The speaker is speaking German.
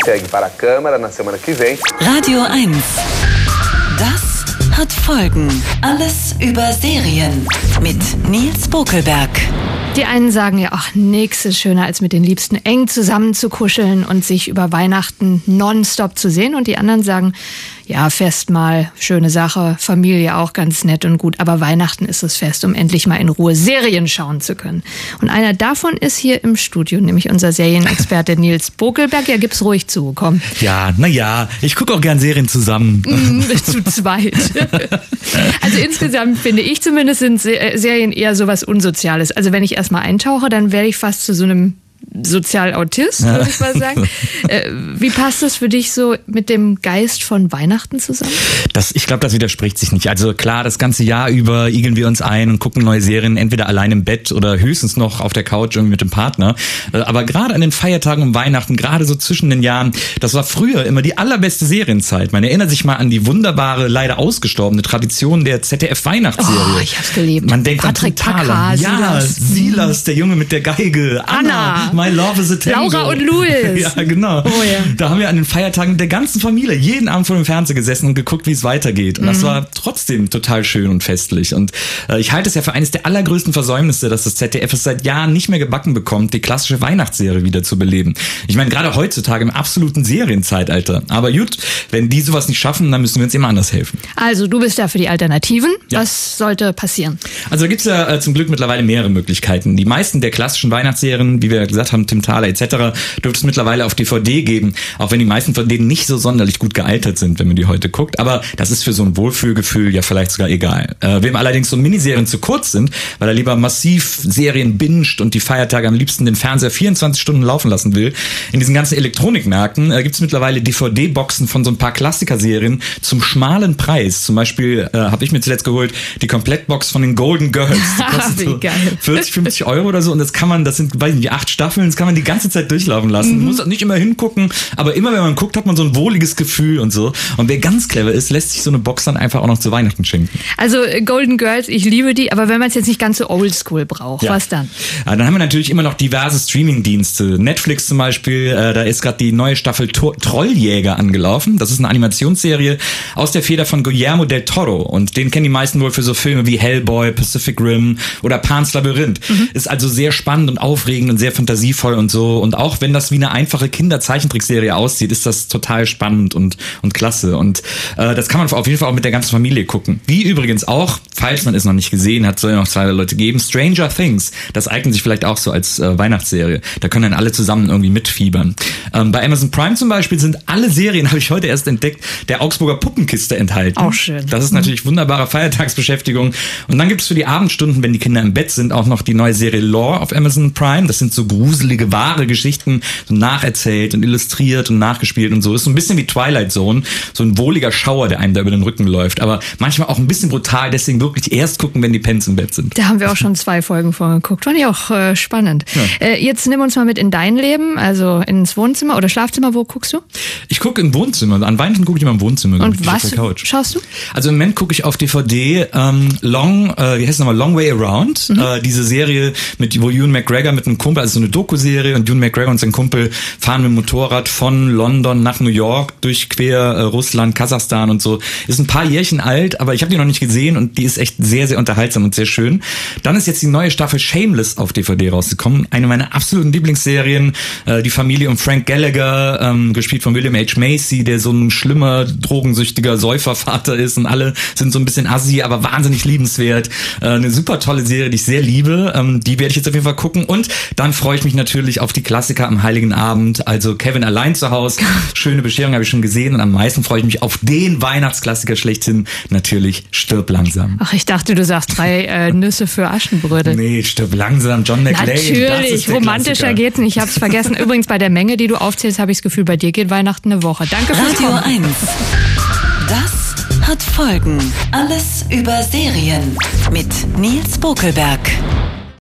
segue para a Câmara na semana que vem. Radio 1. Das hat Folgen. Alles über Serien mit Nils Bokelberg. Die einen sagen ja, ach, nix ist schöner, als mit den Liebsten eng zusammen zu kuscheln und sich über Weihnachten nonstop zu sehen. Und die anderen sagen, ja, Festmahl, schöne Sache, Familie auch ganz nett und gut. Aber Weihnachten ist das Fest, um endlich mal in Ruhe Serien schauen zu können. Und einer davon ist hier im Studio, nämlich unser Serienexperte Nils Bokelberg. Ja, gib's ruhig zu, komm. Ja, naja, ich gucke auch gern Serien zusammen. Zu zweit. Also insgesamt finde ich zumindest, sind Serien eher sowas Unsoziales. Also wenn ich erstmal eintauche, dann werde ich fast zu so einem Sozialautist, würde ich mal sagen. Wie passt das für dich so mit dem Geist von Weihnachten zusammen? Ich glaube, das widerspricht sich nicht. Also klar, das ganze Jahr über igeln wir uns ein und gucken neue Serien, entweder allein im Bett oder höchstens noch auf der Couch irgendwie mit dem Partner. Aber gerade an den Feiertagen um Weihnachten, gerade so zwischen den Jahren, das war früher immer die allerbeste Serienzeit. Man erinnert sich mal an die wunderbare, leider ausgestorbene Tradition der ZDF-Weihnachtsserie. Oh, ich hab's geliebt. Man denkt Patrick an Totale. Ja, Silas, der Junge mit der Geige. Anna. My Love is a Tango. Laura und Louis. Ja, genau. Oh, ja. Da haben wir an den Feiertagen mit der ganzen Familie jeden Abend vor dem Fernseher gesessen und geguckt, wie es weitergeht. Und das war trotzdem total schön und festlich. Und ich halte es ja für eines der allergrößten Versäumnisse, dass das ZDF es seit Jahren nicht mehr gebacken bekommt, die klassische Weihnachtsserie wieder zu beleben. Ich meine, gerade heutzutage im absoluten Serienzeitalter. Aber gut, wenn die sowas nicht schaffen, dann müssen wir uns immer anders helfen. Also, du bist da für die Alternativen. Ja. Was sollte passieren? Also da gibt's ja zum Glück mittlerweile mehrere Möglichkeiten. Die meisten der klassischen Weihnachtsserien, wie wir gesagt haben, Tim Thaler etc., dürfte es mittlerweile auf DVD geben, auch wenn die meisten von denen nicht so sonderlich gut gealtert sind, wenn man die heute guckt. Aber das ist für so ein Wohlfühlgefühl ja vielleicht sogar egal. Wem allerdings so Miniserien zu kurz sind, weil er lieber massiv Serien binscht und die Feiertage am liebsten den Fernseher 24 Stunden laufen lassen will, in diesen ganzen Elektronikmärkten gibt es mittlerweile DVD-Boxen von so ein paar Klassikerserien zum schmalen Preis. Zum Beispiel habe ich mir zuletzt geholt die Komplettbox von den Golden Girls. Die kostet so 40, 50 Euro oder so und das sind, weiß nicht, 8 Staffeln, das kann man die ganze Zeit durchlaufen lassen. Muss nicht immer hingucken, aber immer wenn man guckt, hat man so ein wohliges Gefühl und so. Und wer ganz clever ist, lässt sich so eine Box dann einfach auch noch zu Weihnachten schenken. Also Golden Girls, ich liebe die, aber wenn man es jetzt nicht ganz so oldschool braucht, was dann? Ja, dann haben wir natürlich immer noch diverse Streaming-Dienste. Netflix zum Beispiel, da ist gerade die neue Staffel Trolljäger angelaufen. Das ist eine Animationsserie aus der Feder von Guillermo del Toro und den kennen die meisten wohl für so Filme wie Hellboy, Pacific Rim oder Pan's Labyrinth. Ist also sehr spannend und aufregend und sehr fantasievoll und so. Und auch wenn das wie eine einfache Kinderzeichentrickserie aussieht, ist das total spannend und klasse. Und das kann man auf jeden Fall auch mit der ganzen Familie gucken. Wie übrigens auch, falls man es noch nicht gesehen hat, soll ja noch 2 Leute geben, Stranger Things. Das eignet sich vielleicht auch so als Weihnachtsserie. Da können dann alle zusammen irgendwie mitfiebern. Bei Amazon Prime zum Beispiel sind alle Serien, habe ich heute erst entdeckt, der Augsburger Puppenkiste enthalten. Auch schön. Das ist natürlich wunderbare Feiertagsbeschäftigung. Und dann gibt es für die Abendstunden, wenn die Kinder im Bett sind, auch noch die neue Serie Lore auf Amazon Prime. Das sind so gruselige, wahre Geschichten, so nacherzählt und illustriert und nachgespielt und so. Ist so ein bisschen wie Twilight Zone, so ein wohliger Schauer, der einem da über den Rücken läuft. Aber manchmal auch ein bisschen brutal, deswegen wirklich erst gucken, wenn die Pens im Bett sind. Da haben wir auch schon 2 Folgen vorgeguckt. Fand ich auch spannend. Ja. Jetzt nimm uns mal mit in dein Leben, also ins Wohnzimmer oder Schlafzimmer. Wo guckst du? Ich gucke im Wohnzimmer. An Weihnachten gucke ich immer im Wohnzimmer. Und was schaust du? Also im Moment gucke ich auf DVD Long Way Around. Diese Serie, wo Ewan McGregor mit einem Kumpel, also so eine Doku-Serie, und Ewan McGregor und sein Kumpel fahren mit dem Motorrad von London nach New York durch quer Russland, Kasachstan und so. Ist ein paar Jährchen alt, aber ich habe die noch nicht gesehen und die ist echt sehr, sehr unterhaltsam und sehr schön. Dann ist jetzt die neue Staffel Shameless auf DVD rausgekommen. Eine meiner absoluten Lieblingsserien. Die Familie um Frank Gallagher, gespielt von William H. Macy, der so ein schlimmer, drogensüchtiger Säufervater ist und alle sind so ein bisschen assi, aber wahnsinnig liebenswert. Eine super tolle Serie, die ich sehr liebe. Die werde ich jetzt auf jeden Fall gucken und dann freue ich mich natürlich auf die Klassiker am Heiligen Abend. Also Kevin allein zu Hause, Schöne Bescherung habe ich schon gesehen und am meisten freue ich mich auf den Weihnachtsklassiker schlechthin, natürlich Stirb langsam. Ach, ich dachte, du sagst 3 Nüsse für Aschenbrödel. Nee, Stirb langsam, John McClane. Natürlich, romantischer geht's nicht. Ich hab's vergessen. Übrigens, bei der Menge, die du aufzählst, habe ich das Gefühl, bei dir geht Weihnachten eine Woche. Danke fürs Radio Kommen. 1. Das hat Folgen. Alles über Serien mit Nils Bokelberg.